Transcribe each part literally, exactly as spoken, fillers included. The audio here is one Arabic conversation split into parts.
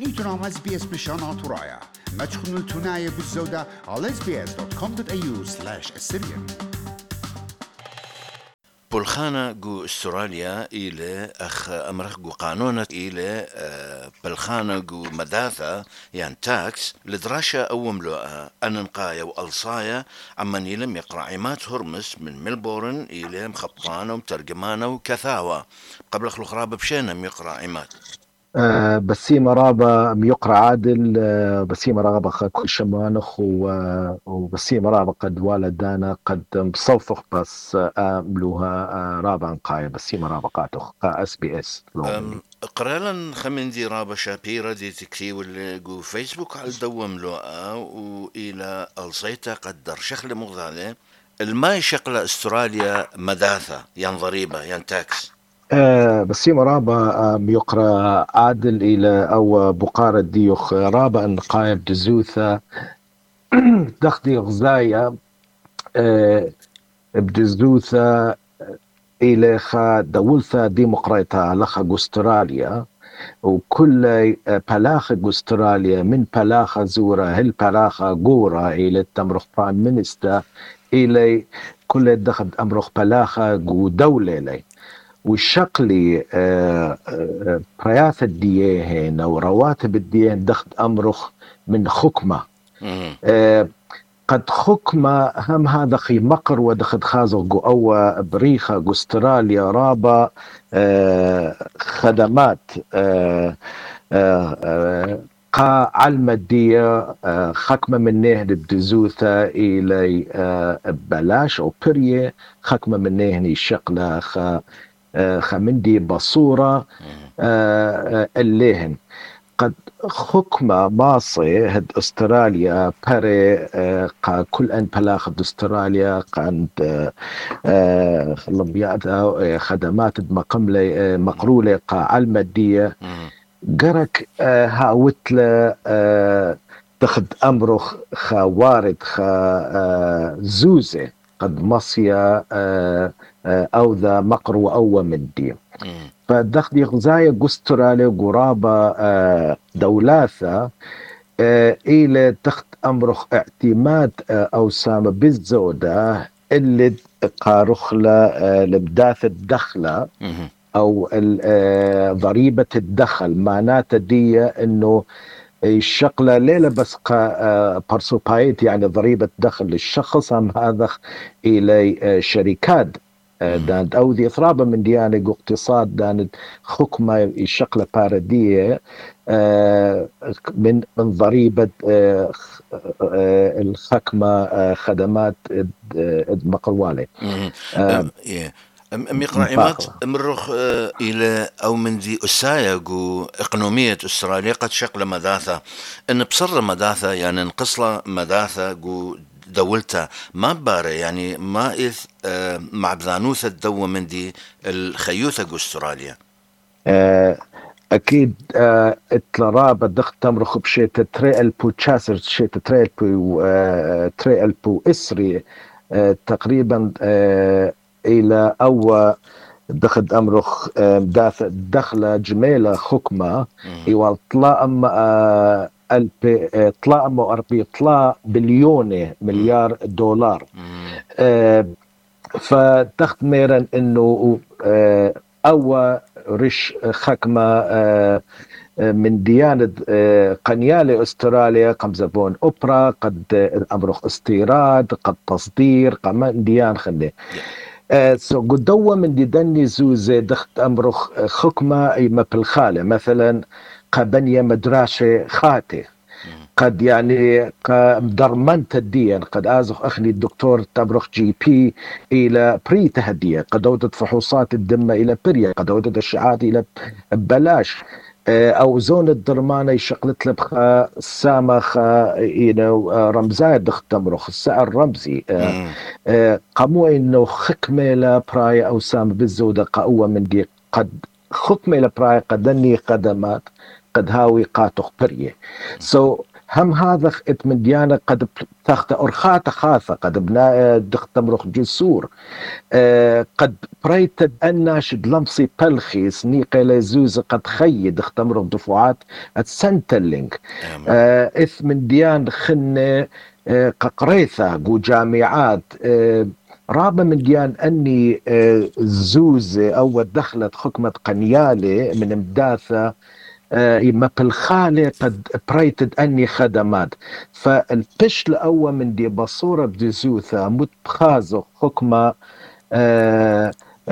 میتونم اس بي اس بشان ترايا ما تخنوا التناية بالزودة على اس بي اس دوت كوم دوت اي يو سلاش assyrian. بلخانة جو استراليا إلى أخ أمرخ جو قانونة إلى بلخانة جو مداثة يعني تاكس لدراشة أو ملوءة أننقاية وألصاية عمان يلم يقرأ عمات هرمس من ملبورن إلى مخبطانة ومترجمانة وكثاوة قبل خلق رابة بشينم يقرأ عمات آه بسيمة رابة ميقرا عادل آه بسيمة رابة كل شمانخ وبسيمة رابة قد والدانا قد مصوفخ بس آه ملوها آه رابة انقاية بسيمة رابة قاتخ اس بي اس قرالا خمن دي رابة شابيرة دي تكتي واللي جو فيسبوك على دوم لوقا وإلى الصيتا قدر شخل مغذالة الماي شقلة استراليا مداثة ين ضريبة ين تاكس آه بسيمة رابة آه ميقرا عادل إلى أو بقارة ديوخ رابة انقاية بدزوثة دخدي غزايا آه بدزوثة إلى خا دولثة ديمقراطية لخا أستراليا وكل بلاخة أستراليا من بلاخة زورة هل بلاخة قورة إلى تمرخ برايم مينيستر إلى كل دخل أمرخ بلاخة قو دولة لي والشقلي برياث الديه هنا ورواتب الديه دخل أمرخ من خكمة آه قد خكمة هم هذا خي مقر ودخد خازو قو أو بريخة قو استراليا رابا آه خدمات آه آه آه قا علمدية آه خكمة من نهر بدزوثة إلى آه بلاش أو بريه خكمة من نهر شقلة خا آه خمندي بصورة آه الليهن قد خكمة ماصي هد استراليا بري آه قا كل ان بلاخ استراليا قاند آه لبيات خدمات مقملة آه مقرولة قا علمدية قرك آه هاوتلا آه تخد امرخ خا وارد خا آه زوزة قد مصيا آه آه او ذا مقرو او من دي فدخدي غزايا قستراليا قرابة آه دولاثة آه إلى تخت أمرخ اعتماد آه أو سامة بالزودة اللي قارخلة آه لبداث الدخلة أو آه ضريبة الدخل معناتها دي إنه الشقلة ليلة بس آه برسوبايت يعني ضريبة دخل للشخص هم هذا إلى آه شركات دانت أو ذي إثرابة من ديانة اقتصاد دانت خكمة الشقلة باردية من من ضريبة الخكمة خدمات المقروالة أم يقرأ عمات مرخ إلى أو من ذي أسايا جو إقنومية أستراليا قد شقل مداثة إن بصر مداثة يعني انقصلة مداثة جو دولتها ما بارة يعني ما إذ آه مع بذانوثة الدوة من دي الخيوثة جو استراليا آه أكيد آه اتلرابة دخت تمرخ بشيت تري البو تشاسر شيت تري البو آه تري البو إسري آه تقريبا آه إلى أو دخل أمرخ آه دخلة جميلة خكمة يوال طلع أم آه البي طلع مو أربي طلع بليون مليار دولار آه فتخت ميرا انه آه او رش خكمة آه من ديانة آه قنيالة استراليا قمزبون اوبرا قد امرخ استيراد قد تصدير قمان ديان خلي آه سو قدوة من دي دني زوزي دخت امرخ خكمة اي مبالخالة مثلا قبنية مدراشة خاتي قد يعني درمنت الدين قد ازخ اخني الدكتور تبرخ جي بي الى بري تهديه قد ودت فحوصات الدم الى بريا قد ودت الاشعاعات الى بلاش او زون الدرمانه يشقلت لبخا سامخ ينو رمزاي دخ تمرخ السعر رمزي قامو انه خكمه لا براي او سام بالزوده قوه من دي قد خكمه لا براي قدني قدمات قد هاوي قاتخ بريه سو so, هم هذا ات من ديانة قد تخت أرخات خاصة قد بنا دختمرخ جسور آه قد بريتد أناشد لمصي بلخي سنيقة لزوز قد خيد اختمرخ دفعات السنتلينج آه إث من ديان خن آه قريثة جو جامعات آه رابع من ديان أني آه زوز أو دخلت حكمة قنيالة من مداثة ما بالخالة قد بريتد أني خدمات فالبش الأول من دي بصورة بجزوثة متخاذة حكمة آه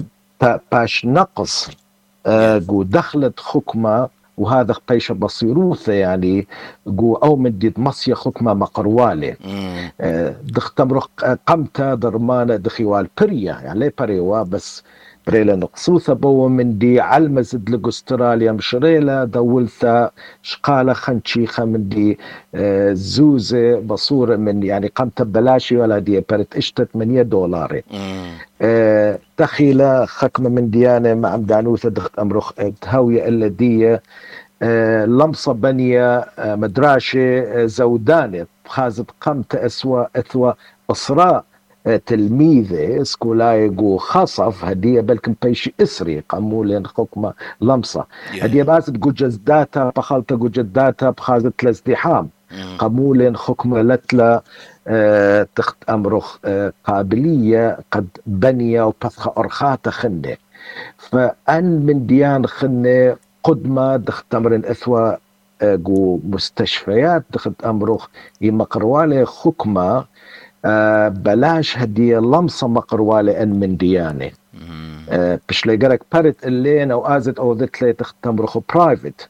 باش نقص آه جو دخلت حكمة وهذا بيش بصيروثة يعني جو أو من دي مصية حكمة مقروالة آه دختمرق قمت درمانة دخيوال بريا يعني ليه بريوا بس بريلا نقصوثة بو من دي علمزد لأستراليا مشريلا دولثة شقالة خنشيخة من دي آه زوزة بصورة من يعني قمت بلاشي ولا دي برت اشتت ثمانية دولار آه دخيلة خكمة من ديانة مع مدانوثة دخت أمرخ تهوية إلا دي آه لمصة بنية آه مدراشة آه زودانة خازت قمت أسوأ أثوى أسراء تلميذة سكولايقو خصف هدية بلكن بيشي إسري قامولين حكمة لمصة هدية بازت جوجز داتا بخالتا جوجز داتا بخازت لازدحام قامولين حكمة لتلا آه تخت أمرخ آه قابلية قد بنية وبثخ أرخاتة خنة فأن من ديان خنة قدمة دخت أمرين أثوى آه جو مستشفيات دخت أمرخ يمقروالي حكمة آه بلاش هدية لمصة مقروالة أن من ديانة آه بش ليقرك بارت اللين أو آزت أو ذات لي تختمرخو برايفت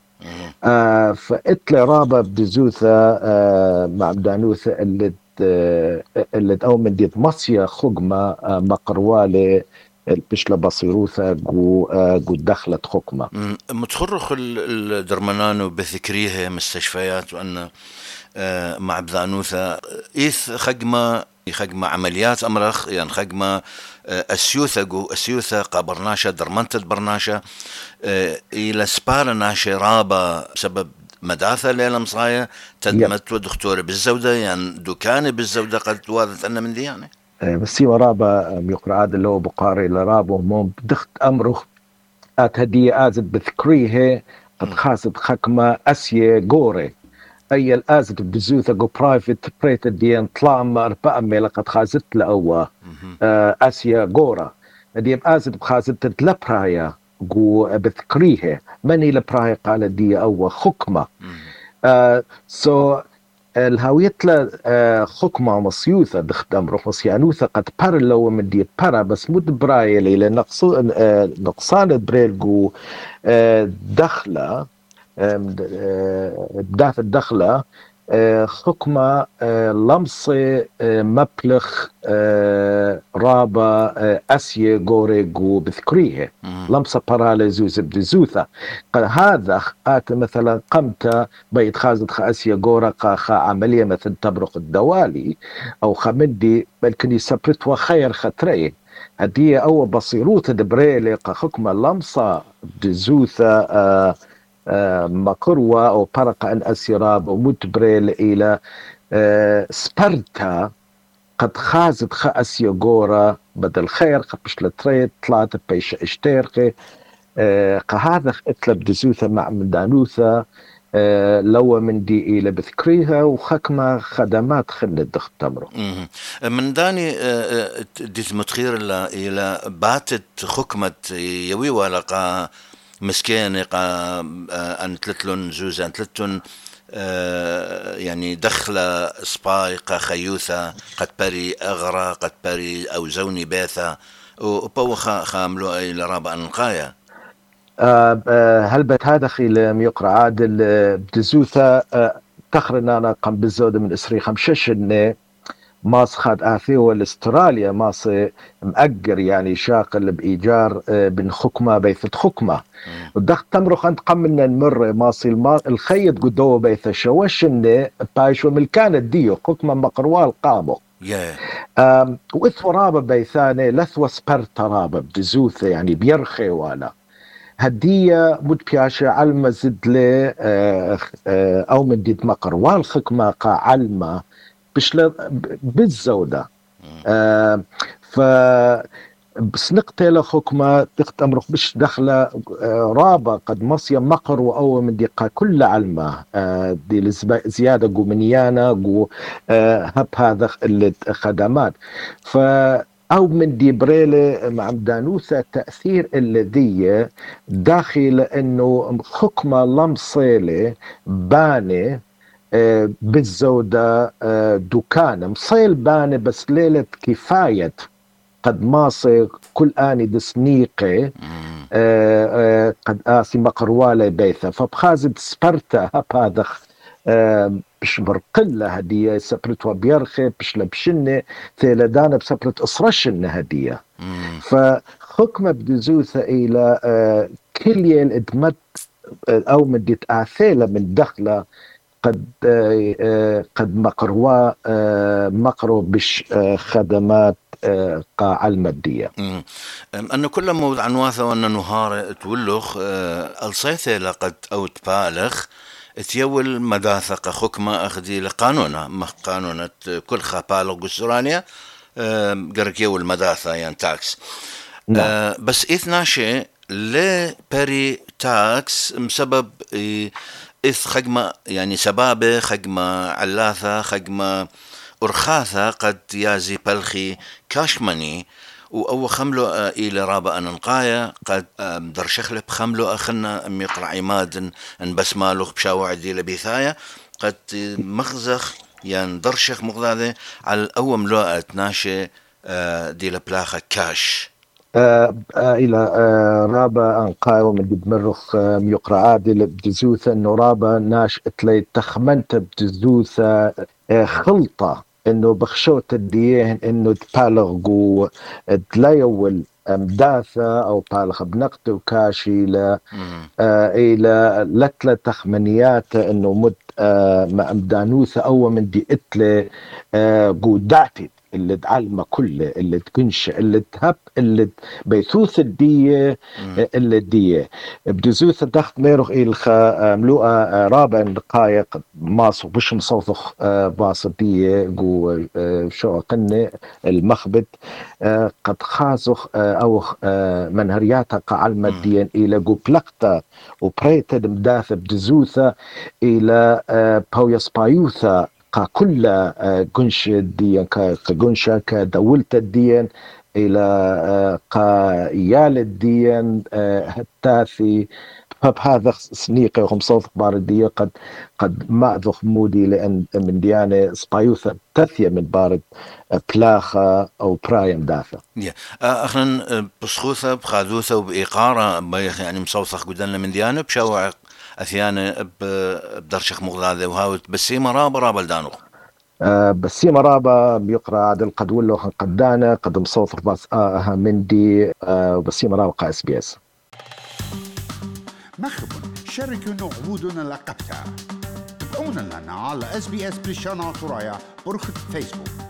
آه فإتلي رابا بدزوثة آه مع بدانوثة اللي آه اللي أو من ديت مصية خقمة آه مقروالة بش لبصيروثة جو آه جو دخلت حكمة متخرخ الدرمنانو بذكريها مستشفيات وأن آه مع بذانوثة إيث خقمة خقمة عمليات أمرخ يعني خقمة آه السيوثة جو السيوثة قابرناشة درمنتة برناشة آه إلى سبارناشة رابة بسبب مداثة ليلة مصاية تدمت ودكتورة بالزودة يعني دكانة بالزودة قد توارث أن من ديانة بس هو رابا يقرأ عاد اللي هو بقاري لرابو موم دخت أمره آت هدية آزت بذكريه قد خاصت خكمة أسيا غوري أي الآزت بزوثة جو برايفت بريت ديان طلام أربعة ميلا قد خازت لأوا أسيا غورا دي آزت بخازت تلبرايا جو بذكريه مني لبرايا قال دي أوا خكمة سو uh, so, الهاويت له آه خكمة مصيوثة دختم روح مصيانوثة قد بار لو من دي بارا بس مد برايل إلى نقص آه نقصان بريلجو آه دخلة آه بداث الدخلة آه خكمة آه لمصة آه مبلغ آه رابا آه أسيا غوريجو بذكريه لمصة باراليزوز بدزوثة هذا آت مثلا قمت بيت خازد خاسيا غورا خا عملية مثل تبرق الدوالي أو خمدي بلكن يسبرت وخير خطري هدية أو بصيروت دبريلي خكمة لمصة بدزوثة آه آه مقروة أو برق أن أسيراب ومتبريل إلى آه سبرتا قد خازت خاسيا غورا بدل خير خبش لتريد طلعت بيش اشتيرقي آه قهذا اتلب دزوثة مع مدانوثة آه لو من دي إلى بذكريها وخكمة خدمات خلت دخت تمرو من داني آه ديت متخير إلى باتت خكمة يوي ولقى مسكين قا آه أن تلتلون زوز أن تلتلون آه يعني دخلة سبايقة خيوثة قد بري أغرى قد بري أو زوني باثة وبوخا خاملو إلى رابع النقايا آه آه هل بتهذا خيل ميقرأ عادل بدزوثة آه تخرنا أنا قم بالزودة من إسري خمشش إنه ماس خاد آثيو الاستراليا ماس مأجر يعني شاقل بإيجار آه بن خكمة بيثة خكمة ودخت تمرخ أنت قمنا المر ماس الخيط قدوه بيثة شوش إنه بايشو ملكان الديو خكمة مقروال قامو yeah. وإث رابة بيثاني لثوة سبرت رابة بدزوثة يعني بيرخي ولا هدية مد بياشة علمة زد لي آه، آه، أو من ديد مقر والخكمة قا علمة بشل بالزودة آه، ف بس نقتل خكمة تخت أمرخ بش دخلة آه، رابة قد مصيا مقر وأو من دقة كل علمة آه، دي الزب- زيادة جو منيانا جو آه، هب هذا اللي خدمات ف أو من دي بريلة مع دانوثة تأثير الذي داخل أنه خكمة لمصيلة باني آه، بالزودة آه، دكان مصيل باني بس ليلة كفاية قد ماصي كل آني دسنيقي آه، آه، قد آسي مقروالة بيثة فبخازد سبرتا هب هذا آه، بش برقلة هدية سبرت وبيرخي بش لبشنة ثيلدانا بسبرت أصرشنة هدية فخكمة بدزوثة إلى آه، كل يل ادمت آه، أو مدت آثيلة من دخلة قد آه، آه، قد مقروا آه، مقروا بش آه، خدمات آه، قاع المادية مم. أم أن كل موضع عنواثة وأن نهار تولخ أه الصيثة لقد أو تبالغ تيول مداثق خكمة أخدي لقانونا مخ قانونة كل خبالغ أستراليا أه قرق يول مداثة يعني تاكس نعم أه بس إثناشي لي بري تاكس مسبب إيه إث خجمة يعني سبابة خجمة علاثة خجمة أرخاثة قد يازي بلخي كاشمني وأو خملو إلى رابع أنقايا قد آم، درشخلب خملو أخنا أم يقرأ عماد أن بسمالوخ بشاوع دي لبيثايا قد مخزخ يعني درشخ مغذاذي على الأول ملوءة ناشي آه، دي لبلاخة كاش. آه آه إلى آه رابا أنقاي ومن دي بمرخ آه يقرأ عادل بدزوثة إنه رابا ناش اتلي تخمنت بدزوثة آه خلطة إنه بخشوت الديهن إنه تبالغ جو تلايول مداثة أو بالغ بنقط وكاشي ل مم. آه إلى لتلة تخمنيات إنه مد آه ما أمدانوثة أو من دي اتلي آه جو داتي اللي تعلمه كله اللي تكنش اللي تهب اللي بيثوث الدية مم. اللي الدية بدزوث الدخت ميرخ إلخا ملوءة رابع دقائق ماصو بش مصوثخ باص الدية جو آه، شو قنة المخبت آه، قد خازخ آه، أو آه، منهرياتها قعال ماديا إلى جو بلقتا وبريتا مداثة بدزوثة إلى آه، باويس بايوثا قا كل آه، جنش الدين كا جنشا كدولة الدين إلى آه، قا يال الدين آه، التاثي فبهذا سنيقة وهم صوت كبار الدين قد قد مأذخ مودي لأن من ديانة سبايوثا تثية من بارد آه، بلاخة أو برايم داثة يا آه، أخنا بسخوثة بخاذوثة وبإقارة بيخ يعني مصوثخ قدنا من ديانة بشوع أثيانة ب- بدرشخ مغذاذي وهاوت بسيمة رابا رابا الدانو. آه، بس هي مرابا بيقرا عدل قد ولو قدانا قد مصوت باس آه مندي آه بس هي مرابا قا اس بي اس مخبن شاركوا عبودنا لقبتها تابعونا لنا على اس بي اس بريشانا ترايا برخة فيسبوك.